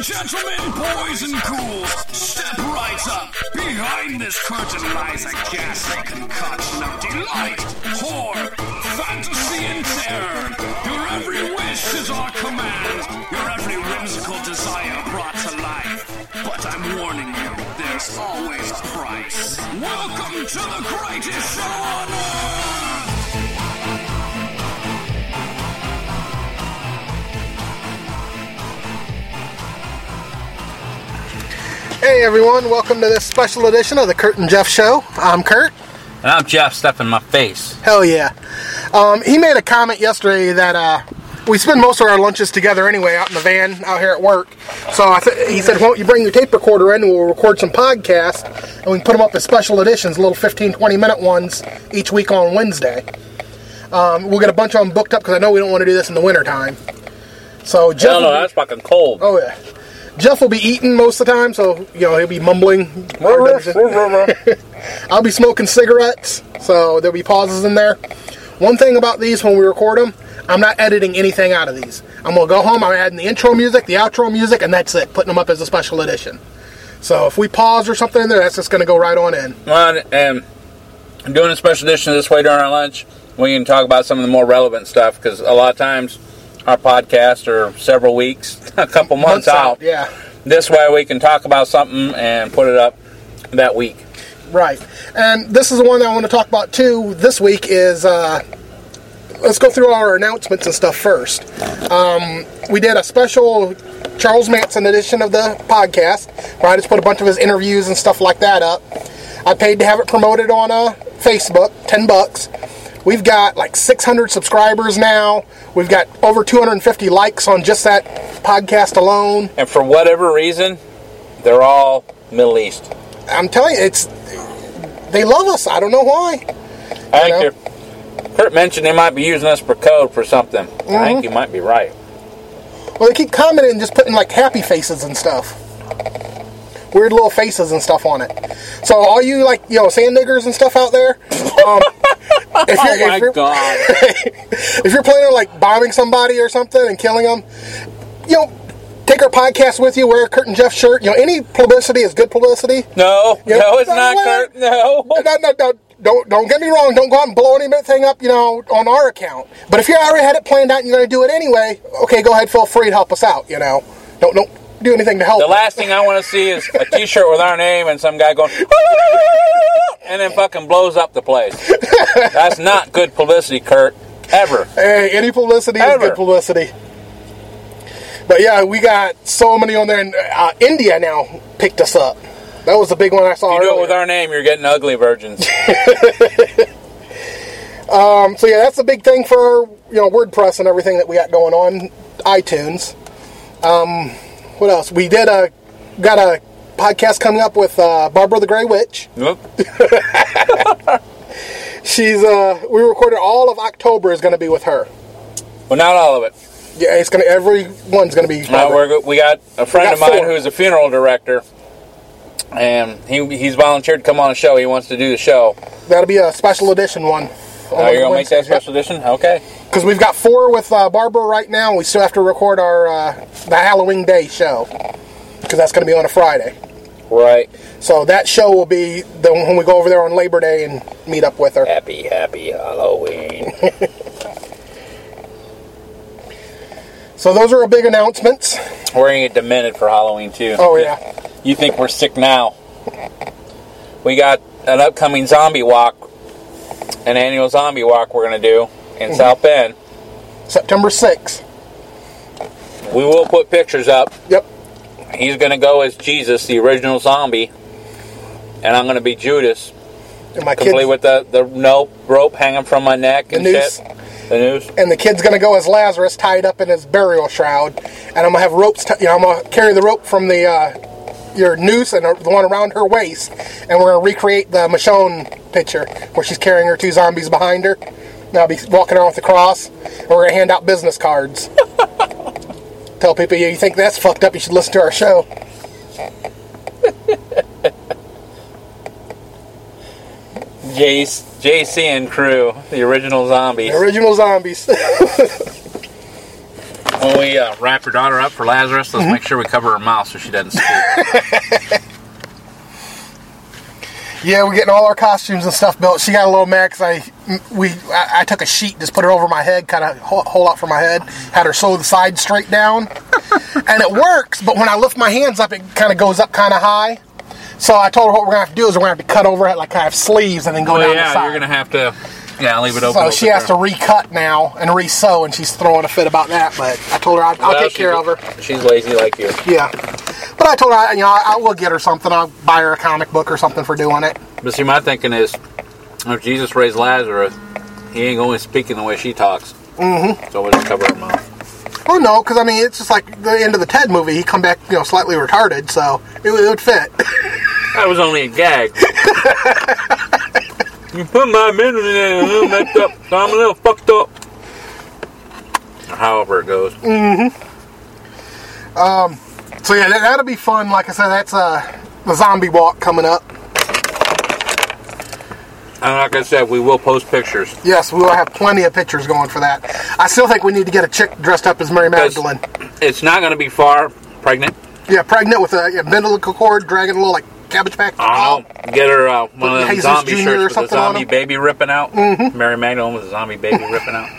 Gentlemen, boys, and ghouls, step right up. Behind this curtain lies a ghastly concoction of delight, horror, fantasy, and terror. Your every wish is our command, your every whimsical desire brought to life. But I'm warning you, there's always a price. Welcome to the greatest show on earth! Hey everyone, welcome to this special edition of the Kurt and Jeff Show. I'm Kurt. And I'm Jeff, stuffing my face. Hell yeah. He made a comment yesterday that we spend most of our lunches together anyway out in the van out here at work. So he said, why don't you bring your tape recorder in and we'll record some podcasts and we can put them up as special editions, little 15-20 minute ones each week on Wednesday. We'll get a bunch of them booked up because I know we don't want to do this in the wintertime. So Jeff, no, that's fucking cold. Oh yeah. Jeff will be eating most of the time, so, he'll be mumbling. I'll be smoking cigarettes, so there'll be pauses in there. One thing about these, when we record them, I'm not editing anything out of these. I'm going to go home, I'm adding the intro music, the outro music, and that's it, putting them up as a special edition. So if we pause or something in there, that's just going to go right on in. Well, and doing a special edition this way during our lunch, we can talk about some of the more relevant stuff, because a lot of times our podcasts are several weeks, a couple months out. Yeah. This way we can talk about something and put it up that week. Right. And this is the one that I want to talk about too this week is, let's go through our announcements and stuff first. We did a special Charles Manson edition of the podcast, where I just put a bunch of his interviews and stuff like that up. I paid to have it promoted on Facebook, $10. We've got like 600 subscribers now. We've got over 250 likes on just that podcast alone. And for whatever reason, they're all Middle East. I'm telling you, they love us. I don't know why. I think Kurt mentioned they might be using us for code for something. Mm-hmm. I think you might be right. Well, they keep commenting and just putting like happy faces and stuff. Weird little faces and stuff on it. So all you sand niggers and stuff out there, if you're planning on bombing somebody or something and killing them, take our podcast with you, wear a Kurt and Jeff shirt. Any publicity is good publicity. No, it's not, Kurt. No. Don't get me wrong. Don't go out and blow anything up, on our account. But if you already had it planned out and you're going to do it anyway, okay, go ahead, feel free to help us out. Don't do anything to help. The last thing I want to see is a T-shirt with our name and some guy going and then fucking blows up the place. That's not good publicity, Kurt. Ever. Hey, any publicity is good publicity. But yeah, we got so many on there, and India now picked us up. That was the big one I saw earlier. You do it with our name, you're getting ugly virgins. So yeah, that's a big thing for WordPress and everything that we got going on. iTunes. What else? We got a podcast coming up with Barbara the Grey Witch. Yep. We recorded all of October is going to be with her. Well, not all of it. Yeah, everyone's going to be. We got a friend of mine who's a funeral director, and he's volunteered to come on the show. He wants to do the show. That'll be a special edition one. Oh, you're going to make that special edition? Okay. Because we've got 4 with Barbara right now, and we still have to record our the Halloween Day show. Because that's going to be on a Friday. Right. So that show will be when we go over there on Labor Day and meet up with her. Happy Halloween. So those are our big announcements. We're going to get demented for Halloween, too. Oh, yeah. You think we're sick now. We got an upcoming zombie walk. An annual zombie walk we're going to do in South Bend. September 6th. We will put pictures up. Yep. He's going to go as Jesus, the original zombie. And I'm going to be Judas. And my complete with the rope hanging from my neck and noose. Shit. The noose. And the kid's going to go as Lazarus, tied up in his burial shroud. And I'm going to have ropes. I'm going to carry the rope from your noose and the one around her waist. And we're going to recreate the Michonne picture where she's carrying her 2 zombies behind her. And I'll be walking around with the cross. And we're going to hand out business cards. Tell people, you think that's fucked up, you should listen to our show. JC and crew, the original zombies. The original zombies. When we wrap your daughter up for Lazarus, let's make sure we cover her mouth so she doesn't speak. Yeah, we're getting all our costumes and stuff built. She got a little mad because I took a sheet, just put it over my head, kind of hole out for my head, had her sew the sides straight down, and it works. But when I lift my hands up, it kind of goes up kind of high. So I told her what we're gonna have to do is we're gonna have to cut over it like kind of sleeves and then go down the side. You're gonna have to, leave it open. So she has to recut now and re-sew, and she's throwing a fit about that. But I told her I'll take care of her. She's lazy like you. Yeah. But I told her, I will get her something. I'll buy her a comic book or something for doing it. But see, my thinking is, if Jesus raised Lazarus, he ain't only speaking the way she talks. Mm-hmm. So we'll just cover her mouth. Oh, no, because, it's just like the end of the Ted movie. He come back, slightly retarded, so it would fit. That was only a gag. You put my middle in there a little messed up, so I'm a little fucked up. Or however it goes. Mm-hmm. So yeah, that'll be fun. Like I said, that's the zombie walk coming up. And like I said, we will post pictures. Yes, we will have plenty of pictures going for that. I still think we need to get a chick dressed up as Mary Magdalene. It's not going to be far. Pregnant? Yeah, pregnant with a umbilical cord, dragging a little like Cabbage Patch. I don't know. Get her one of them zombie Jr. shirts with a zombie baby ripping out. Mm-hmm. Mary Magdalene with a zombie baby ripping out.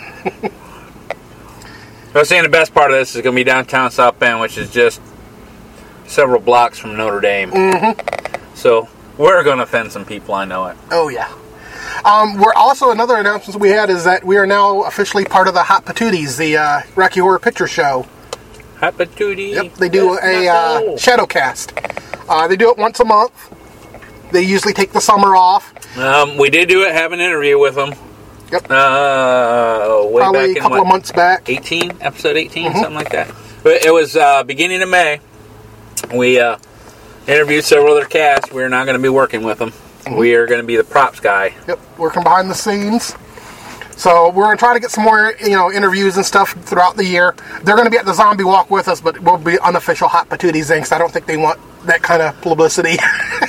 I was saying the best part of this is going to be downtown South Bend, which is just several blocks from Notre Dame. Mm-hmm. So we're going to offend some people, I know it. Oh, yeah. We're also, another announcement we had is that we are now officially part of the Hot Patooties, the Rocky Horror Picture Show. Hot Patootie. Yep, they do a Shadowcast. They do it once a month. They usually take the summer off. We did have an interview with them. Yep. Probably a couple of months back. Episode 18, something like that. But it was beginning of May. We interviewed several other casts. We're not going to be working with them. Mm-hmm. We are going to be the props guy. Yep, working behind the scenes. So we're going to try to get some more, interviews and stuff throughout the year. They're going to be at the Zombie Walk with us, but we'll be unofficial Hot Patooties things. I don't think they want that kind of publicity.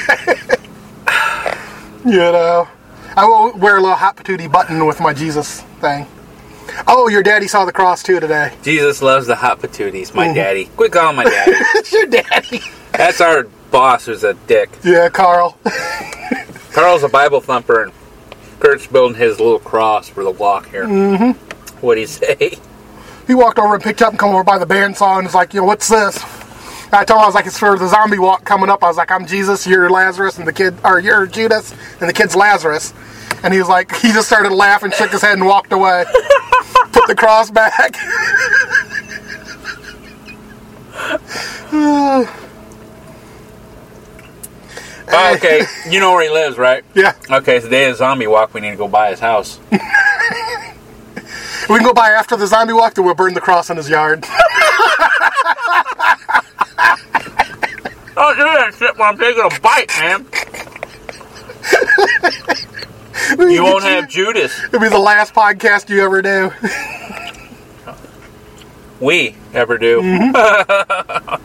I will wear a little Hot Patootie button with my Jesus thing. Oh, your daddy saw the cross too today. Jesus loves the Hot Patooties. My daddy. Quit calling my daddy. It's your daddy. That's our boss who's a dick. Yeah, Carl. Carl's a Bible thumper, and Kurt's building his little cross for the walk here. Mm-hmm. What'd he say? He walked over and picked up and come over by the bandsaw and was like, what's this? I told him, I was like, it's for the zombie walk coming up. I was like, I'm Jesus, you're Lazarus, and you're Judas, and the kid's Lazarus. And he was like, he just started laughing, shook his head, and walked away. Put the cross back. Okay, you know where he lives, right? Yeah. Okay, so the day of the zombie walk, we need to go by his house. We can go by after the zombie walk, then we'll burn the cross in his yard. Don't do that shit while I'm taking a bite, man. You won't have Judas. It'll be the last podcast you ever do. We ever do. Mm-hmm.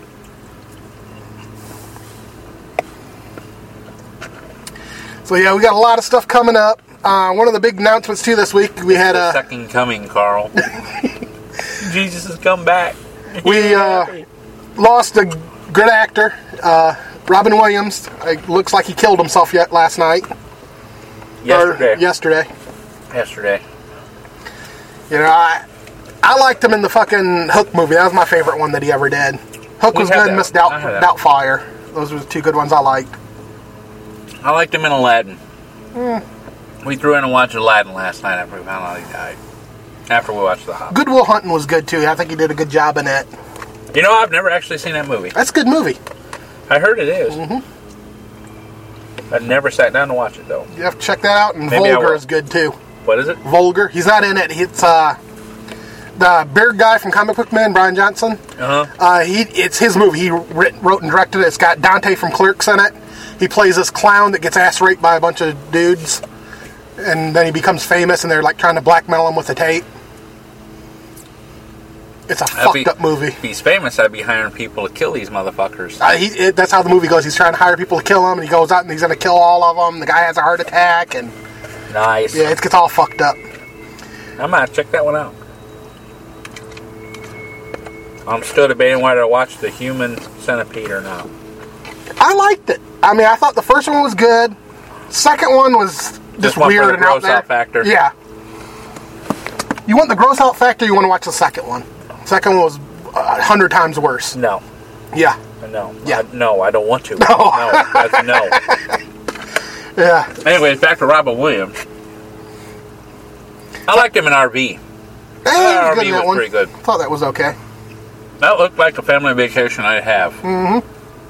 So yeah, we got a lot of stuff coming up. One of the big announcements too this week, we had a second coming, Carl. Jesus has come back. We lost a good actor, Robin Williams. It looks like he killed himself last night. Yesterday. I liked him in the fucking Hook movie. That was my favorite one that he ever did. Hook was good, and Miss Doubtfire. Those were the two good ones I liked. I liked him in Aladdin. We threw in and watched Aladdin last night after we found out he died. After we watched The Hobbit. Good Will Hunting was good too. I think he did a good job in it. You know, I've never actually seen that movie. That's a good movie. I heard it is. Mm-hmm. I've never sat down to watch it though. You have to check that out. And maybe Vulgar is good too. What is it? Vulgar. He's not in it. It's the beard guy from Comic Book Man, Brian Johnson. It's his movie. He wrote and directed it. It's got Dante from Clerks in it. He plays this clown that gets ass raped by a bunch of dudes, and then he becomes famous, and they're like trying to blackmail him with a tape. It's a fucked up movie. If he's famous, I'd be hiring people to kill these motherfuckers. That's how the movie goes. He's trying to hire people to kill him, and he goes out and he's going to kill all of them. The guy has a heart attack, and nice. Yeah, it gets all fucked up. I might check that one out. I'm still debating whether to watch The Human Centipede or not. I liked it. I mean, I thought the first one was good. Second one was just one weird for the and out gross there. out factor. Yeah. You want the gross out factor, you want to watch the second one. Second one was 100 times worse. No. Yeah. No. Yeah. No, I don't want to. No. That's no. Yeah. Anyways, back to Robin Williams. I liked him in RV. He was good in that one. Pretty good. Thought that was okay. That looked like the family vacation I'd have. Mm-hmm.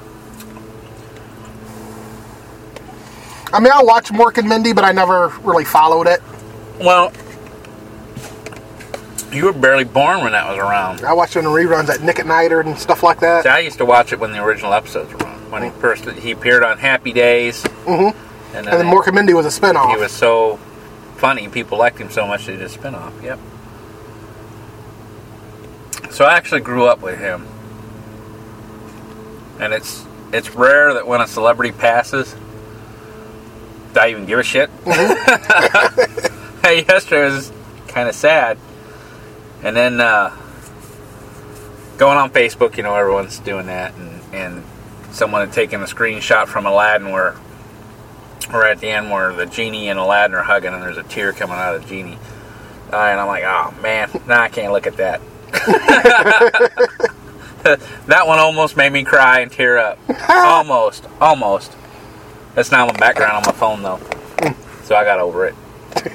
I mean, I watched Mork and Mindy, but I never really followed it. Well, you were barely born when that was around. I watched it in the reruns at Nick at Night and stuff like that. See, I used to watch it when the original episodes were on. When he appeared on Happy Days. Mm-hmm. And then Mork and Mindy was a spinoff. He was so funny. People liked him so much they did a spinoff. Yep. So I actually grew up with him. And it's rare that when a celebrity passes, I even give a shit. Mm-hmm. Hey, yesterday was kind of sad. And then going on Facebook, you know, everyone's doing that. And someone had taken a screenshot from Aladdin where at the end where the genie and Aladdin are hugging and there's a tear coming out of the genie. And I'm like, oh, man, I can't look at that. That one almost made me cry and tear up. Almost. That's not on the background on my phone, though. So I got over it.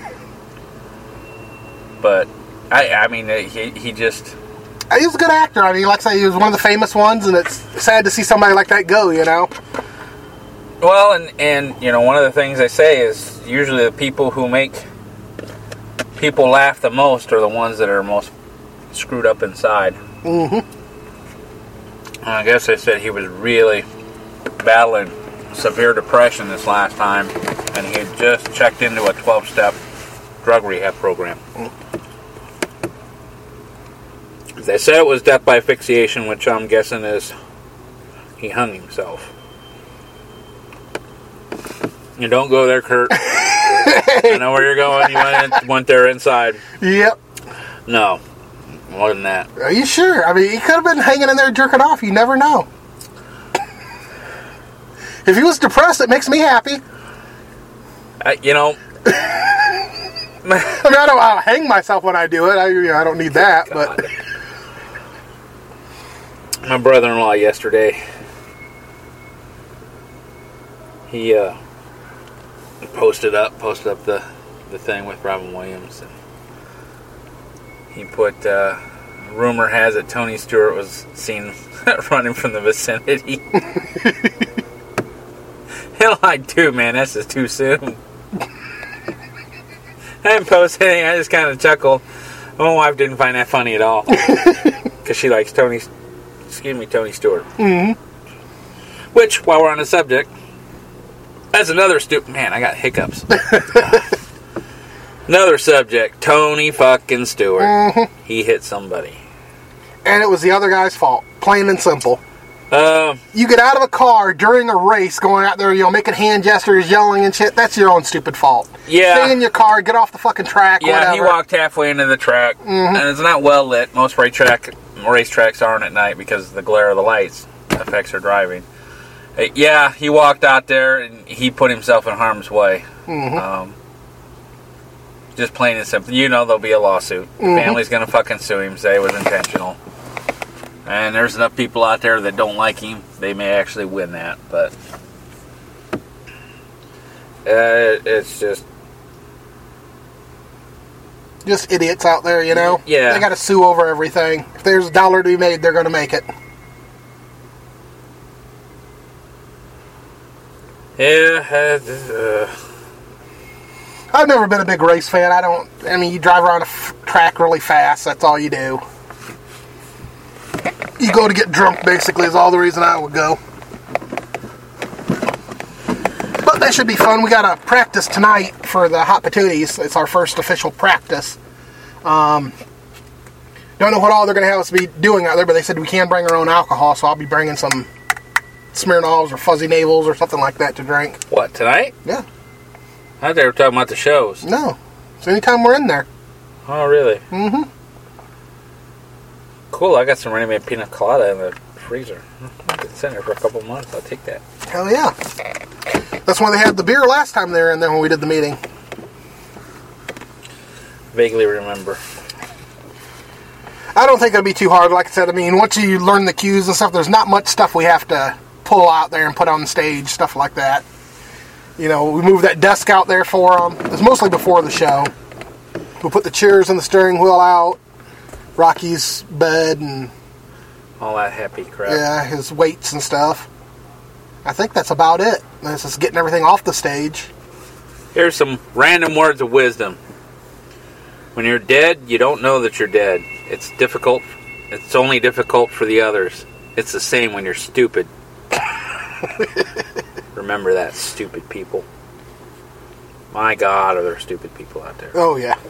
But, I mean, he just... He was a good actor. I mean, like I say, he was one of the famous ones, and it's sad to see somebody like that go, you know? Well, and you know, one of the things I say is usually the people who make people laugh the most are the ones that are most screwed up inside. Mm-hmm. And I guess they said he was really battling severe depression this last time, and he had just checked into a 12-step drug rehab program. They said it was death by asphyxiation, which I'm guessing is he hung himself. You don't go there, Kurt. I know where you're going. You went there inside. Yep. No. More than that. Are you sure? I mean, he could have been hanging in there jerking off. You never know. If he was depressed, it makes me happy. You know... I mean, I'll hang myself when I do it. I don't need that, God. But... My brother-in-law yesterday, he posted up the thing with Robin Williams, and he put rumor has it Tony Stewart was seen running from the vicinity. And I'm like, dude, man, that's just too soon. I didn't post anything. I just kind of chuckled. My wife didn't find that funny at all because she likes Tony Stewart. Mm-hmm. Which, while we're on the subject, that's another man, I got hiccups. Another subject, Tony fucking Stewart. Mm-hmm. He hit somebody. And it was the other guy's fault. Plain and simple. You get out of a car during a race, going out there, making hand gestures, yelling and shit. That's your own stupid fault. Yeah. Stay in your car, get off the fucking track, yeah, whatever. he walked halfway into the track, and it's not well lit. Most racetracks aren't at night because the glare of the lights affects their driving. Yeah, he walked out there and he put himself in harm's way. Mm-hmm. Just plain and simple. You know there'll be a lawsuit. The family's gonna fucking sue him, say it was intentional. And there's enough people out there that don't like him. They may actually win that, but it's just idiots out there, you know? Yeah. They gotta sue over everything. If there's a dollar to be made, they're gonna make it. Yeah. I've never been a big race fan. You drive around a track really fast. That's all you do. You go to get drunk, basically, is all the reason I would go. But that should be fun. We got a practice tonight for the Hot Patooties. It's our first official practice. Don't know what all they're going to have us be doing out there, but they said we can bring our own alcohol, so I'll be bringing some Smirnoffs or Fuzzy Navels or something like that to drink. What, tonight? Yeah. I thought they were talking about the shows. No. It's anytime we're in there. Oh, really? Mm-hmm. cool. I got some ready-made pina colada in the freezer. It's in there for a couple months. I'll take that. Hell yeah. That's why they had the beer last time they were in there when we did the meeting. Vaguely remember. I don't think it'll be too hard. Like I said, I mean, once you learn the cues and stuff, there's not much stuff we have to pull out there and put on stage, stuff like that. You know, we moved that desk out there for them. It's mostly before the show. We put the chairs and the steering wheel out, Rocky's bed, and all that happy crap. Yeah, his weights and stuff. I think that's about it. This is getting everything off the stage. Here's some random words of wisdom. When you're dead, you don't know that you're dead. It's difficult. It's only difficult for the others. It's the same when you're stupid. Remember that, stupid people. My God, are there stupid people out there. Oh, yeah.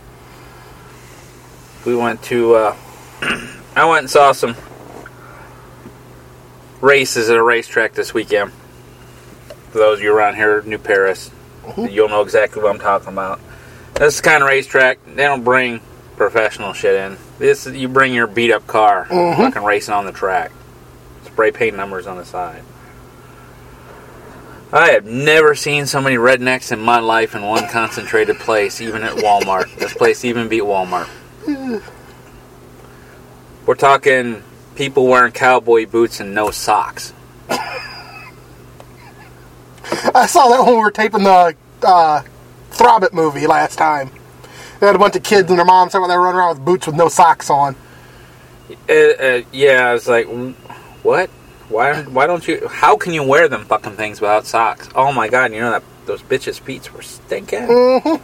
We went to, I went and saw some races at a racetrack this weekend. For those of you around here, New Paris, you'll know exactly what I'm talking about. This is the kind of racetrack, they don't bring professional shit in. This is, you bring your beat-up car, fucking racing on the track. Spray paint numbers on the side. I have never seen so many rednecks in my life in one concentrated place, even at Walmart. This place even beat Walmart. We're talking people wearing cowboy boots and no socks. I saw that when we were taping the Throbbit movie last time. They had a bunch of kids and their moms they were running around with boots with no socks on. Yeah, I was like, what? Why don't you... How can you wear them fucking things without socks? Oh my God, you know that those bitches' feet were stinking? Don't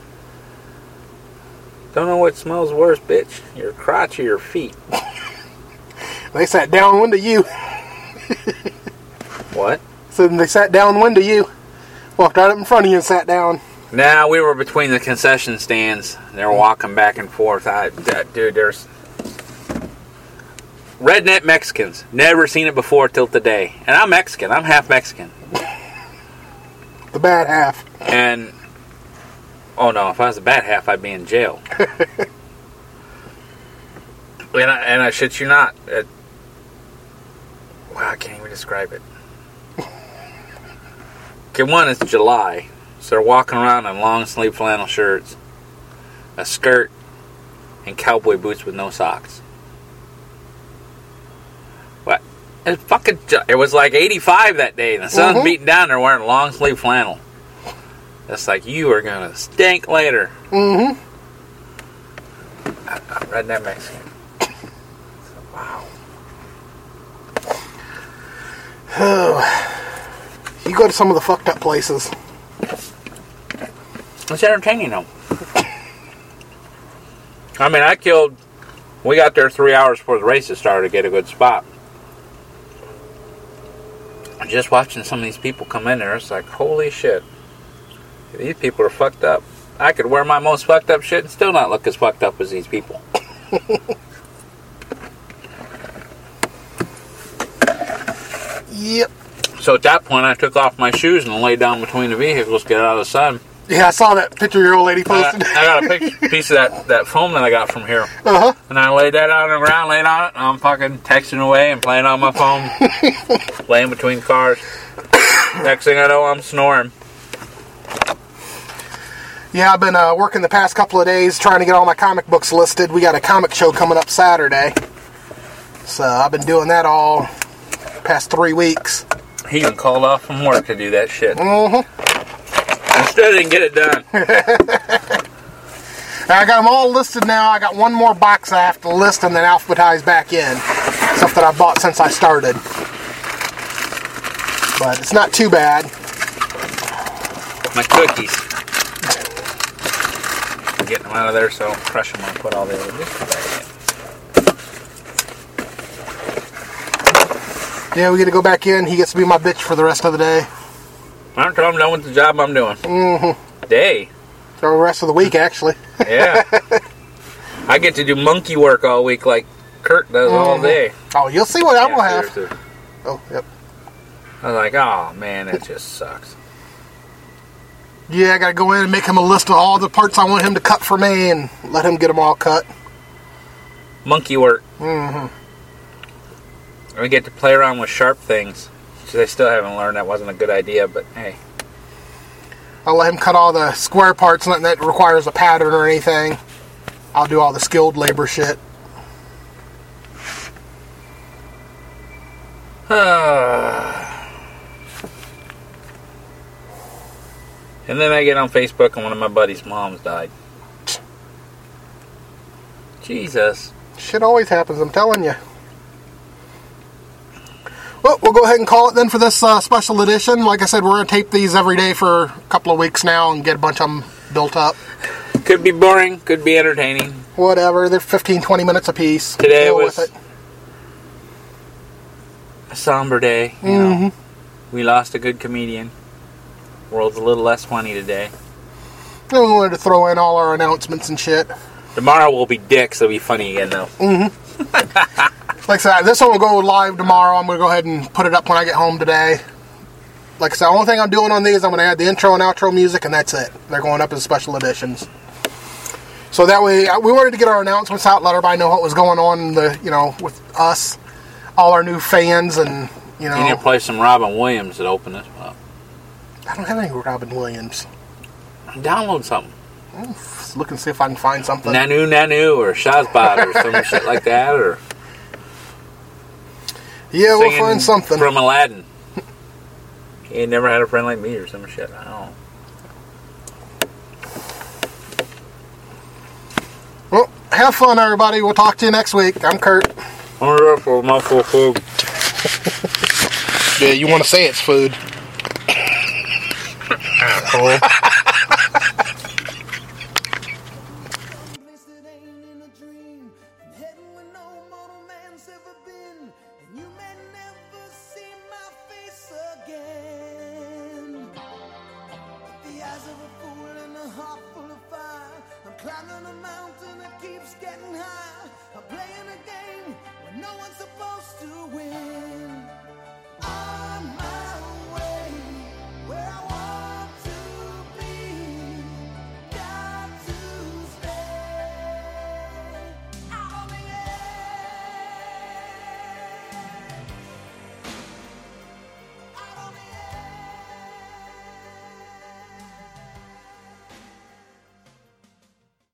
know what smells worse, bitch. Your crotch or your feet? They sat downwind of you. What? So they sat downwind of you. Walked right up in front of you and sat down. Nah, we were between the concession stands. They were walking back and forth. Dude, there's... Redneck Mexicans. Never seen it before till today. And I'm Mexican. I'm half Mexican. The bad half. And... Oh no, if I was the bad half, I'd be in jail. and I shit you not. Wow, I can't even describe it. Okay, one, it's July. So they're walking around in long sleeve flannel shirts, a skirt, and cowboy boots with no socks. What? It was like 85 that day, and the sun's beating down. They're wearing long sleeve flannel. It's like, you are gonna stink later. I'm redneck Mexican. Wow. You go to some of the fucked up places. It's entertaining though. I mean, we got there 3 hours before the races started to get a good spot. Just watching some of these people come in there, it's like, holy shit. These people are fucked up. I could wear my most fucked up shit and still not look as fucked up as these people. Yep. So at that point, I took off my shoes and laid down between the vehicles to get out of the sun. Yeah, I saw that picture your old lady posted. I got a piece of that foam that I got from here. And I laid that out on the ground, laid on it, and I'm fucking texting away and playing on my phone. Laying between cars. Next thing I know, I'm snoring. Yeah, I've been working the past couple of days trying to get all my comic books listed. We got a comic show coming up Saturday. So I've been doing that all past 3 weeks. He even called off from work to do that shit. I still didn't get it done. I got them all listed now. I got one more box I have to list and then alphabetize back in. Stuff that I bought since I started. But it's not too bad. My cookies. I'm getting them out of there, so I'll crush them and put all the other dishes back in. Yeah, we get to go back in. He gets to be my bitch for the rest of the day. Until I'm done with the job I'm doing. Day. For the rest of the week, actually. Yeah. I get to do monkey work all week like Kurt does all day. Oh, you'll see what I'm going to have. Seriously. Oh, yep. I was like, oh man, that just sucks. Yeah, I got to go in and make him a list of all the parts I want him to cut for me and let him get them all cut. monkey work. Mm-hmm. We get to play around with sharp things, which I still haven't learned. That wasn't a good idea, but hey. I'll let him cut all the square parts, nothing that requires a pattern or anything. I'll do all the skilled labor shit. And then I get on Facebook and one of my buddy's moms died. Jesus. Shit always happens, I'm telling you. Well, we'll go ahead and call it then for this special edition. Like I said, we're going to tape these every day for a couple of weeks now and get a bunch of them built up. Could be boring, could be entertaining. Whatever, they're 15, 20 minutes apiece. Today was a somber day. You know. We lost a good comedian. World's a little less funny today. And we wanted to throw in all our announcements and shit. Tomorrow will be dicks. It'll be funny again, though. Like I said, this one will go live tomorrow. I'm going to go ahead and put it up when I get home today. Like I said, the only thing I'm doing on these, I'm going to add the intro and outro music, and that's it. They're going up as special editions. So that way, we wanted to get our announcements out, let everybody know what was going on, with us, all our new fans, and, You need to play some Robin Williams to open this up. I don't have any Robin Williams. Download something. Let's look and see if I can find something. Nanu Nanu or Shazbot or some shit like that, or yeah, we'll find something from Aladdin. He ain't never had a friend like me or some shit. I don't know. Well, have fun, everybody. We'll talk to you next week. I'm Kurt. I'm here for my full food. Yeah, you want to say it's food. Asshole. Climbing a mountain that keeps getting high. I'm playing a game where no one's supposed to win.